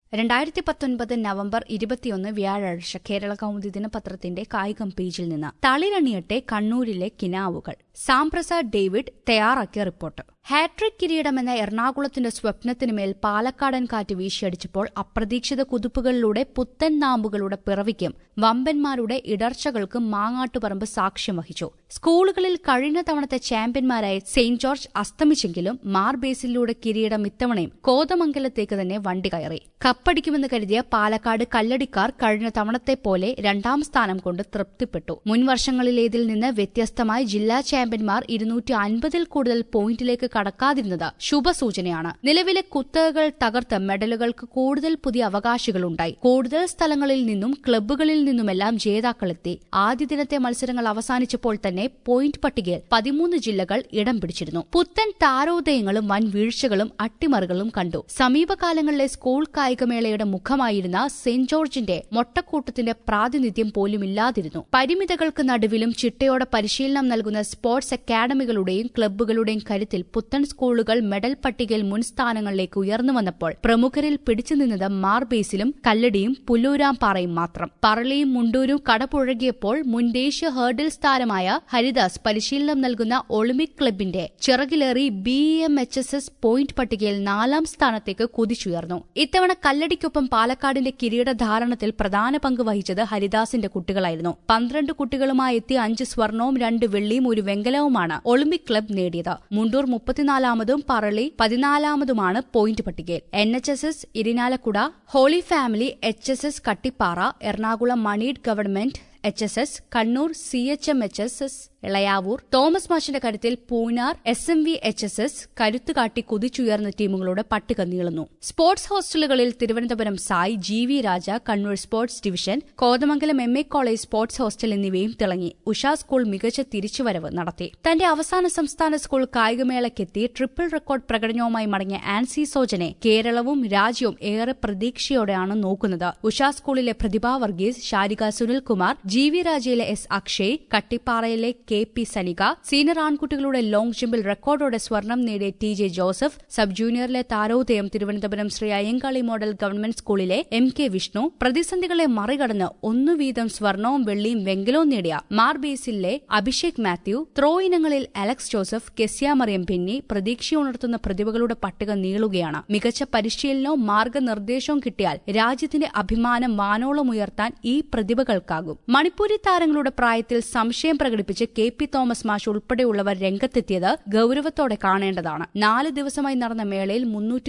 2019 November 21 വ്യാഴാഴ്ച കേരള കൗമുദി ദിനപത്രത്തിന്റെ കായികം പേജിൽ നിന്ന് തളിരണിയട്ടെ കണ്ണൂരിലെ കിനാവുകൾ. സാംപ്രസാദ് ഡേവിഡ് തയ്യാറാക്കിയ റിപ്പോർട്ട്. ഹാട്രിക് കിരീടമെന്ന എറണാകുളത്തിന്റെ സ്വപ്നത്തിനുമേൽ പാലക്കാടൻ കാറ്റ് വീശിയടിച്ചപ്പോൾ അപ്രതീക്ഷിത കുതിപ്പുകളിലൂടെ പുത്തൻ നാമ്പുകളുടെ പിറവിക്കും വമ്പന്മാരുടെ ഇടർച്ചകൾക്കും മാങ്ങാട്ടുപറമ്പ് സാക്ഷ്യം വഹിച്ചു. സ്കൂളുകളിൽ കഴിഞ്ഞ തവണത്തെ ചാമ്പ്യന്മാരായ സെയിന്റ് ജോർജ് അസ്തമിച്ചെങ്കിലും മാർബേസിലൂടെ കിരീടം ഇത്തവണയും കോതമംഗലത്തേക്ക് തന്നെ വണ്ടി കയറി. കപ്പടിക്കുമെന്ന് കരുതിയ പാലക്കാട് കല്ലടിക്കാർ കഴിഞ്ഞ തവണത്തെ പോലെ രണ്ടാം സ്ഥാനം കൊണ്ട് തൃപ്തിപ്പെട്ടു. മുൻ വർഷങ്ങളിലേതിൽ നിന്ന് വ്യത്യസ്തമായി ജില്ലാ ചാമ്പ്യന്മാർ 250-ൽ കൂടുതൽ പോയിന്റിലേക്ക് കടക്കാതിരുന്നത് ശുഭസൂചനയാണ്. നിലവിലെ കുത്തകകൾ തകർത്ത് മെഡലുകൾക്ക് കൂടുതൽ പുതിയ അവകാശികളുണ്ടായി. കൂടുതൽ സ്ഥലങ്ങളിൽ നിന്നും ക്ലബ്ബുകളിൽ നിന്നുമെല്ലാം ജേതാക്കളെത്തി. ആദ്യ ദിനത്തെ മത്സരങ്ങൾ അവസാനിച്ചപ്പോൾ തന്നെ പോയിന്റ് പട്ടികയിൽ 13 ജില്ലകൾ ഇടം പിടിച്ചിരുന്നു. പുത്തൻ താരോദയങ്ങളും വൻ വീഴ്ചകളും അട്ടിമറികളും കണ്ടു. സമീപകാലങ്ങളിലെ സ്കൂൾ കായികമേളയുടെ മുഖമായിരുന്ന സെന്റ് ജോർജിന്റെ മൊട്ടക്കൂട്ടത്തിന്റെ പ്രാതിനിധ്യം പോലുമില്ലാതിരുന്നു. പരിമിതകൾക്ക് നടുവിലും ചിട്ടയോടെ പരിശീലനം നൽകുന്ന സ്പോർട്സ് അക്കാദമികളുടെയും ക്ലബ്ബുകളുടെയും കരുത്തിൽ പുത്തൻ സ്കൂളുകൾ മെഡൽ പട്ടികയിൽ മുൻ സ്ഥാനങ്ങളിലേക്ക് ഉയർന്നു വന്നപ്പോൾ പ്രമുഖരിൽ പിടിച്ചുനിന്നത് മാർബേസിലും കല്ലടിയും പുല്ലൂരാംപാറയും മാത്രം. പറളിയും മുണ്ടൂരും കടപുഴകിയപ്പോൾ മുൻ ദേശീയ ഹേർഡിൽസ് താരമായ ഹരിദാസ് പരിശീലനം നൽകുന്ന ഒളിമ്പിക് ക്ലബിന്റെ ചിറകിലേറി BMHSS പോയിന്റ് പട്ടികയിൽ 4ാം സ്ഥാനത്തേക്ക് കുതിച്ചുയർന്നു. ഇത്തവണ കല്ലടിക്കൊപ്പം പാലക്കാടിന്റെ കിരീടധാരണത്തിൽ പ്രധാന പങ്ക് വഹിച്ചത് ഹരിദാസിന്റെ കുട്ടികളായിരുന്നു. 12 കുട്ടികളുമായി എത്തി 5 സ്വർണവും 2 വെള്ളിയും 1 വെങ്കലവുമാണ് ഒളിമ്പിക് ക്ലബ് നേടിയത്. മുണ്ടൂർ 34-മതും പറളി 14-മതുമാണ് പോയിന്റ് പട്ടികയിൽ. NHSS Irinjalakuda, holy family HSS Kattippara, Ernakulam Maneed government HSS, Kannur CHMHSS Elayavoor, Thomas മാഷിന്റെ കരുത്തിൽ പൂനാർ SMV HSS കരുത്തുകാട്ടി കുതിച്ചുയർന്ന ടീമുകളുടെ പട്ടിക നീളുന്നു. സ്പോർട്സ് ഹോസ്റ്റലുകളിൽ Thiruvananthapuram SAI, GV Raja, Kannur sports division, Kothamangalam MA college sports hostel എന്നിവയും തിളങ്ങി. ഉഷ സ്കൂൾ മികച്ച തിരിച്ചുവരവ് നടത്തി. തന്റെ അവസാന സംസ്ഥാന സ്കൂൾ കായികമേളയ്ക്കെത്തി ട്രിപ്പിൾ റെക്കോർഡ് പ്രകടനവുമായി മടങ്ങിയ ആൻസി സോജനെ കേരളവും രാജ്യവും ഏറെ പ്രതീക്ഷയോടെയാണ് നോക്കുന്നത്. ഉഷ സ്കൂളിലെ പ്രതിഭ വർഗീസ്, ശാരിക സുനിൽകുമാർ, GV രാജയിലെ S അക്ഷയ്, കട്ടിപ്പാറയിലെ KP സനിക, സീനിയർ ആൺകുട്ടികളുടെ ലോങ് ജമ്പിൽ റെക്കോർഡോടെ സ്വർണം നേടിയ TJ ജോസഫ്, സബ് ജൂനിയറിലെ താരോദയം തിരുവനന്തപുരം ശ്രീ അയ്യങ്കാളി മോഡൽ ഗവൺമെന്റ് സ്കൂളിലെ MK വിഷ്ണു, പ്രതിസന്ധികളെ മറികടന്ന് 1 വീതം സ്വർണവും വെള്ളിയും വെങ്കലവും നേടിയ മാർബേസിലെ അഭിഷേക് മാത്യു, ത്രോ ഇനങ്ങളിൽ Alex Joseph, Kezia Mariyam Benny, പ്രതീക്ഷയുണർത്തുന്ന പ്രതിഭകളുടെ പട്ടിക നീളുകയാണ്. മികച്ച പരിശീലനവും മാർഗനിർദ്ദേശവും കിട്ടിയാൽ രാജ്യത്തിന്റെ അഭിമാനം വാനോളം ഉയർത്താൻ ഈ പ്രതിഭകൾക്കാകും. മണിപ്പൂരി താരങ്ങളുടെ പ്രായത്തിൽ സംശയം പ്രകടിപ്പിച്ച് KP തോമസ് മാഷ് ഉൾപ്പെടെയുള്ളവർ രംഗത്തെത്തിയത് ഗൌരവത്തോടെ കാണേണ്ടതാണ്. 4 ദിവസമായി നടന്ന മേളയിൽ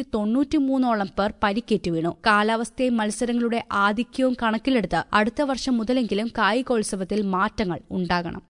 393ഓളം പേർ പരിക്കേറ്റു വീണു. കാലാവസ്ഥയും മത്സരങ്ങളുടെ ആധിക്യവും കണക്കിലെടുത്ത് അടുത്ത വർഷം മുതലെങ്കിലും കായികോത്സവത്തിൽ മാറ്റങ്ങൾ ഉണ്ടാകണം.